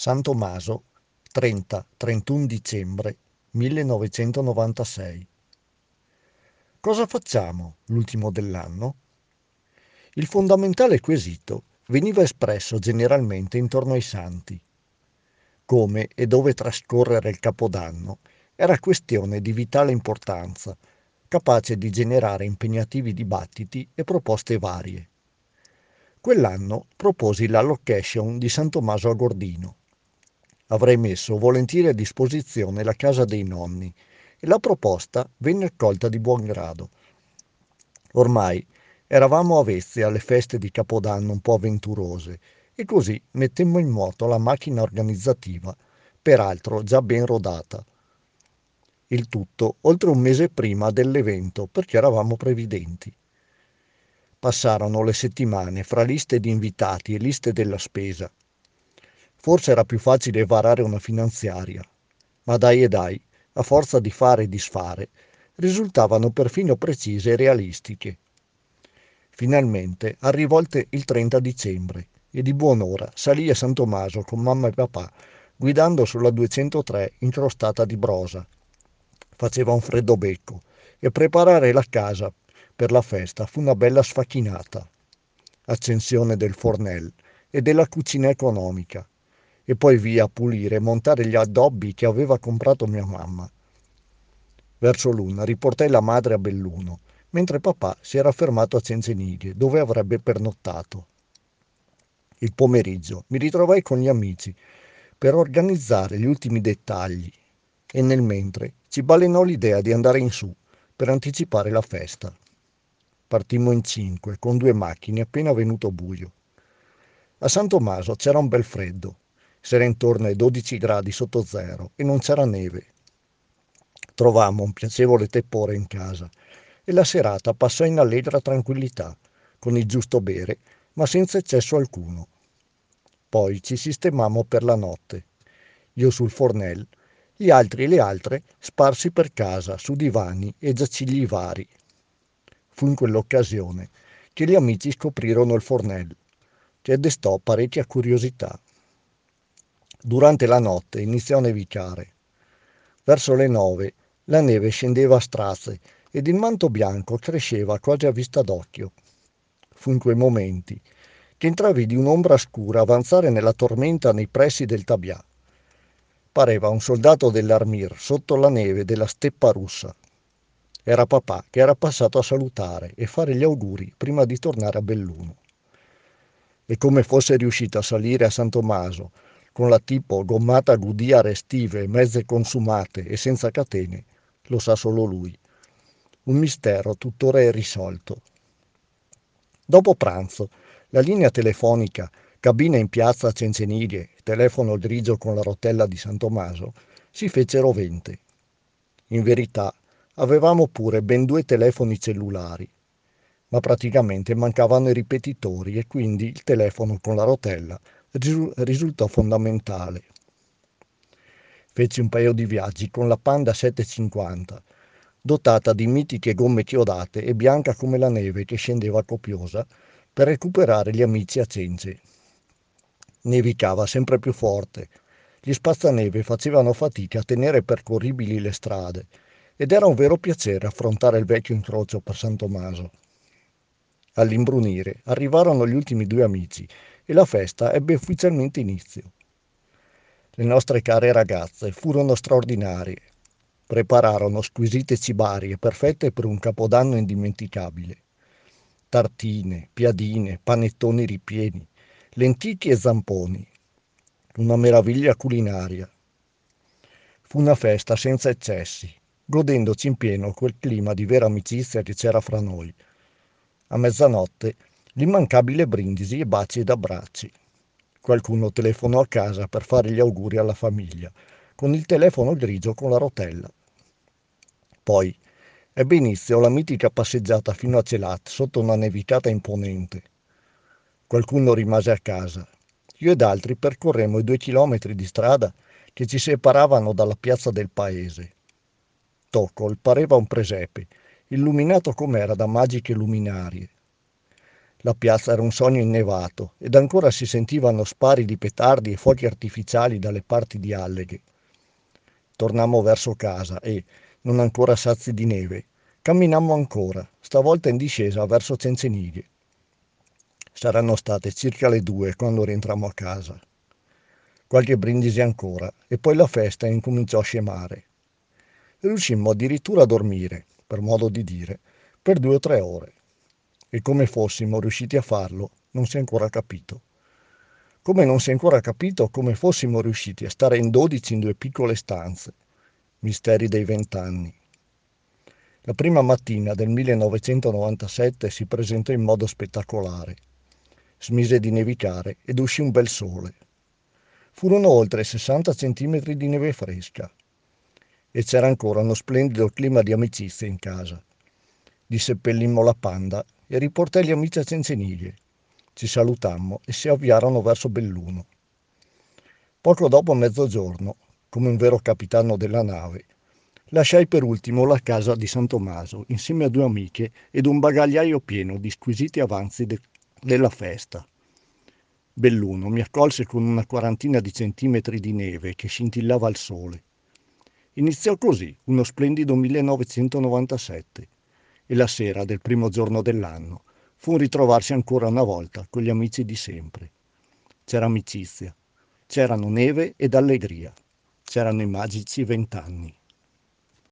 San Tommaso, 30-31 dicembre 1996. Cosa facciamo l'ultimo dell'anno? Il fondamentale quesito veniva espresso generalmente intorno ai santi. Come e dove trascorrere il Capodanno era questione di vitale importanza, capace di generare impegnativi dibattiti e proposte varie. Quell'anno proposi la location di San Tommaso a Gordino. Avrei messo volentieri a disposizione la casa dei nonni e la proposta venne accolta di buon grado. Ormai eravamo avvezzi alle feste di Capodanno un po' avventurose e così mettemmo in moto la macchina organizzativa, peraltro già ben rodata. Il tutto oltre un mese prima dell'evento perché eravamo previdenti. Passarono le settimane fra liste di invitati e liste della spesa. Forse era più facile varare una finanziaria, ma dai e dai, a forza di fare e disfare, risultavano perfino precise e realistiche. Finalmente arrivò il 30 dicembre e di buon'ora salì a San Tommaso con mamma e papà, guidando sulla 203 incrostata di brosa. Faceva un freddo becco e preparare la casa per la festa fu una bella sfacchinata. Accensione del fornel e della cucina economica e poi via a pulire e montare gli addobbi che aveva comprato mia mamma. Verso l'una riportai la madre a Belluno, mentre papà si era fermato a Cencenighe, dove avrebbe pernottato. Il pomeriggio mi ritrovai con gli amici per organizzare gli ultimi dettagli e nel mentre ci balenò l'idea di andare in su per anticipare la festa. Partimmo in 5 con 2 macchine appena venuto buio. A San Tommaso c'era un bel freddo, s'era intorno ai 12 gradi sotto zero e non c'era neve. Trovammo un piacevole tepore in casa e la serata passò in allegra tranquillità, con il giusto bere, ma senza eccesso alcuno. Poi ci sistemammo per la notte, io sul fornel, gli altri e le altre sparsi per casa su divani e giacigli vari. Fu in quell'occasione che gli amici scoprirono il fornel, che destò parecchia curiosità. Durante la notte iniziò a nevicare. Verso le 9 la neve scendeva a strazze ed il manto bianco cresceva quasi a vista d'occhio. Fu in quei momenti che intravidi un'ombra scura avanzare nella tormenta nei pressi del Tabià. Pareva un soldato dell'Armir sotto la neve della steppa russa. Era papà che era passato a salutare e fare gli auguri prima di tornare a Belluno. E come fosse riuscito a salire a San Tommaso con la tipo gommata Goodyear restive, mezze consumate e senza catene, lo sa solo lui. Un mistero tuttora irrisolto. Dopo pranzo, la linea telefonica, cabina in piazza a Cencenighe, telefono grigio con la rotella di San Tommaso, si fece rovente. In verità, avevamo pure ben 2 telefoni cellulari, ma praticamente mancavano i ripetitori e quindi il telefono con la rotella risultò fondamentale. Feci un paio di viaggi con la Panda 750, dotata di mitiche gomme chiodate e bianca come la neve che scendeva copiosa, per recuperare gli amici a Cence. Nevicava sempre più forte, gli spazzaneve facevano fatica a tenere percorribili le strade ed era un vero piacere affrontare il vecchio incrocio per San Tommaso. All'imbrunire arrivarono gli ultimi 2 amici e la festa ebbe ufficialmente inizio. Le nostre care ragazze furono straordinarie. Prepararono squisite cibarie perfette per un capodanno indimenticabile. Tartine, piadine, panettoni ripieni, lenticchie e zamponi. Una meraviglia culinaria. Fu una festa senza eccessi, godendoci in pieno quel clima di vera amicizia che c'era fra noi. A mezzanotte l'immancabile brindisi e baci ed abbracci. Qualcuno telefonò a casa per fare gli auguri alla famiglia, con il telefono grigio con la rotella. Poi ebbe inizio la mitica passeggiata fino a Celat sotto una nevicata imponente. Qualcuno rimase a casa. Io ed altri percorremmo i 2 chilometri di strada che ci separavano dalla piazza del paese. Toccol pareva un presepe, illuminato com'era da magiche luminarie. La piazza era un sogno innevato ed ancora si sentivano spari di petardi e fuochi artificiali dalle parti di Alleghe. Tornammo verso casa e, non ancora sazi di neve, camminammo ancora, stavolta in discesa verso Cencenighe. Saranno state circa le 2 quando rientrammo a casa. Qualche brindisi ancora e poi la festa incominciò a scemare. Riuscimmo addirittura a dormire, per modo di dire, per 2 o 3 ore. E come fossimo riusciti a farlo non si è ancora capito. Come non si è ancora capito come fossimo riusciti a stare in 12 in 2 piccole stanze. Misteri dei 20 anni. La prima mattina del 1997 si presentò in modo spettacolare. Smise di nevicare ed uscì un bel sole. Furono oltre 60 centimetri di neve fresca e c'era ancora uno splendido clima di amicizia in casa. Disseppellimmo la Panda e riportai gli amici a Cencenighe. Ci salutammo e si avviarono verso Belluno. Poco dopo mezzogiorno, come un vero capitano della nave, lasciai per ultimo la casa di San Tommaso insieme a 2 amiche ed un bagagliaio pieno di squisiti avanzi della festa. Belluno mi accolse con una 40 di centimetri di neve che scintillava al sole. Iniziò così uno splendido 1997 e la sera del primo giorno dell'anno fu un ritrovarsi ancora una volta con gli amici di sempre. C'era amicizia, c'erano neve ed allegria, c'erano i magici 20 anni.